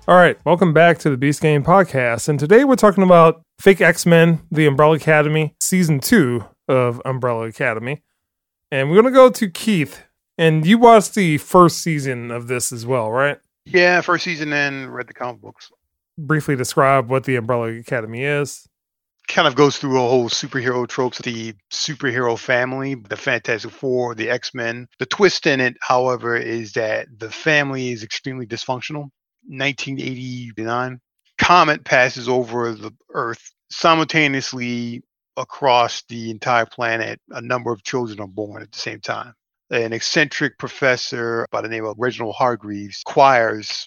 All right, welcome back to the Beast Game Podcast. And today we're talking about Fake X-Men, The Umbrella Academy, Season 2 of Umbrella Academy. And we're going to go to Keith. And you watched the first season of this as well, right? Yeah, first season and read the comic books. Briefly describe what the Umbrella Academy is. Kind of goes through a whole superhero tropes, the superhero family, the Fantastic Four, the X-Men. The twist in it, however, is that the family is extremely dysfunctional. 1989, comet passes over the Earth simultaneously across the entire planet. A number of children are born at the same time. An eccentric professor by the name of Reginald Hargreaves acquires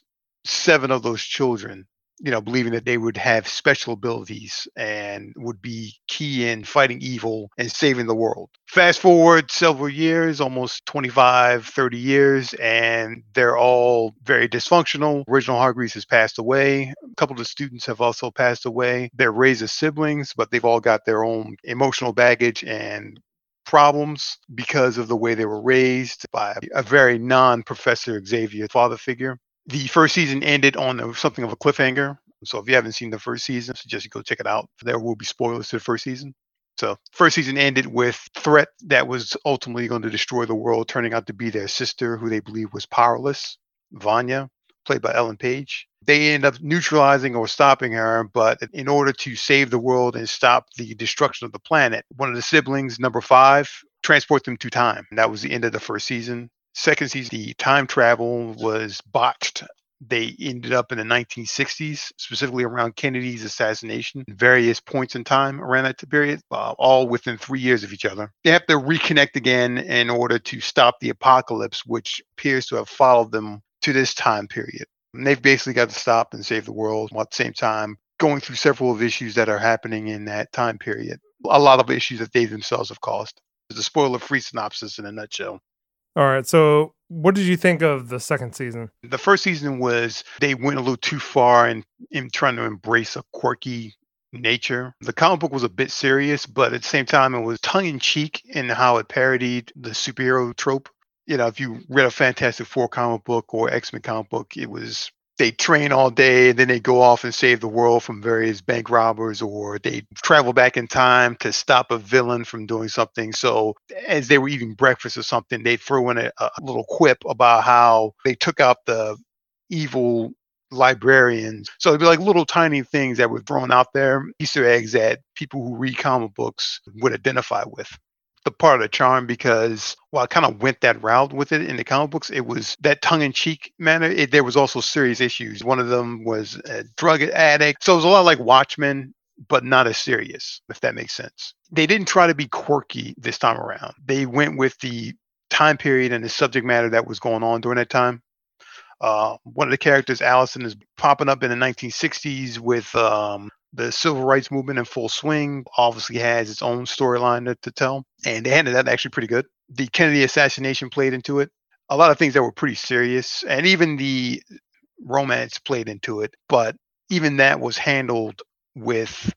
7 of those children, believing that they would have special abilities and would be key in fighting evil and saving the world. Fast forward several years, almost 25, 30 years, and they're all very dysfunctional. Reginald Hargreaves has passed away. A couple of the students have also passed away. They're raised as siblings, but they've all got their own emotional baggage and problems because of the way they were raised by a very non-Professor Xavier father figure. The first season ended on something of a cliffhanger. So if you haven't seen the first season, I suggest you go check it out. There will be spoilers to the first season. So first season ended with threat that was ultimately going to destroy the world, turning out to be their sister, who they believe was powerless, Vanya, played by Ellen Page. They end up neutralizing or stopping her, but in order to save the world and stop the destruction of the planet, one of the siblings, number 5, transport them to time. And that was the end of the first season. Second season, the time travel was botched. They ended up in the 1960s, specifically around Kennedy's assassination, various points in time around that period, all within 3 years of each other. They have to reconnect again in order to stop the apocalypse, which appears to have followed them to this time period. And they've basically got to stop and save the world while at the same time going through several of issues that are happening in that time period. A lot of issues that they themselves have caused. It's a spoiler-free synopsis in a nutshell. All right, so what did you think of the second season? The first season they went a little too far in trying to embrace a quirky nature. The comic book was a bit serious, but at the same time, it was tongue-in-cheek in how it parodied the superhero trope. If you read a Fantastic Four comic book or X-Men comic book, it was they train all day and then they go off and save the world from various bank robbers, or they travel back in time to stop a villain from doing something. So as they were eating breakfast or something, they throw in a little quip about how they took out the evil librarians. So it'd be like little tiny things that were thrown out there, Easter eggs that people who read comic books would identify with. The part of the charm, because while I kind of went that route with it in the comic books, it was that tongue-in-cheek manner. There was also serious issues. One of them was a drug addict. So it was a lot like Watchmen, but not as serious, if that makes sense. They didn't try to be quirky this time around. They went with the time period and the subject matter that was going on during that time. One of the characters, Allison, is popping up in the 1960s with the civil rights movement in full swing. Obviously has its own storyline to tell. And they handled that actually pretty good. The Kennedy assassination played into it. A lot of things that were pretty serious. And even the romance played into it. But even that was handled with,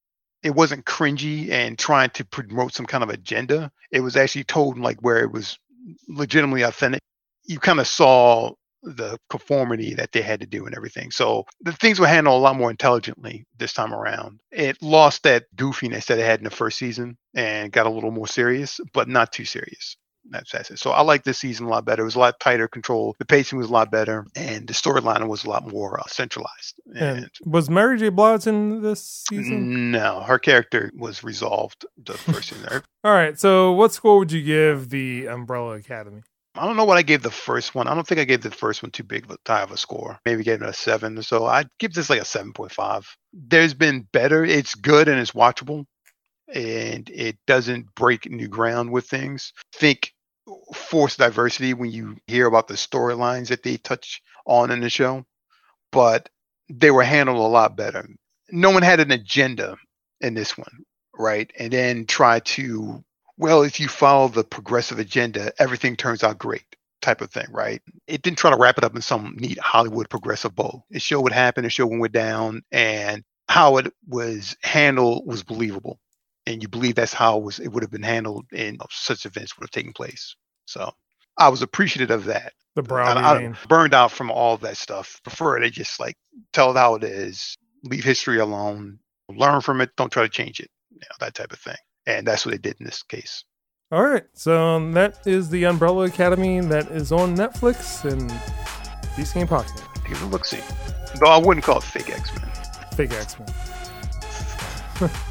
it wasn't cringy and trying to promote some kind of agenda. It was actually told like where it was legitimately authentic. You kind of saw the conformity that they had to do and everything. So the things were handled a lot more intelligently this time around. It lost that goofiness that it had in the first season and got a little more serious, but not too serious. That's it. So I like this season a lot better. It was a lot tighter control. The pacing was a lot better, and the storyline was a lot more centralized. And was Mary J. Blige in this season? No, her character was resolved the first season. All right, so what score would you give the Umbrella Academy? I don't know what I gave the first one. I don't think I gave the first one too big of a high of a score. Maybe gave it a 7 or so. I'd give this like a 7.5. There's been better. It's good and it's watchable, and it doesn't break new ground with things. Think forced diversity when you hear about the storylines that they touch on in the show, but they were handled a lot better. No one had an agenda in this one, right? And then try to, well, if you follow the progressive agenda, everything turns out great type of thing, right? It didn't try to wrap it up in some neat Hollywood progressive bow. It showed what happened, it showed when it went down, and how it was handled was believable. And you believe that's how it would have been handled and such events would have taken place. So I was appreciative of that. The brow I beating. burned out from all that stuff. Prefer they just like tell it how it is, leave history alone, learn from it, don't try to change it, that type of thing. And that's what they did in this case. All right, so that is the Umbrella Academy that is on Netflix and Beast Game Podcast. Give it a look-see. Though I wouldn't call it fake X-Men. Fake X-Men.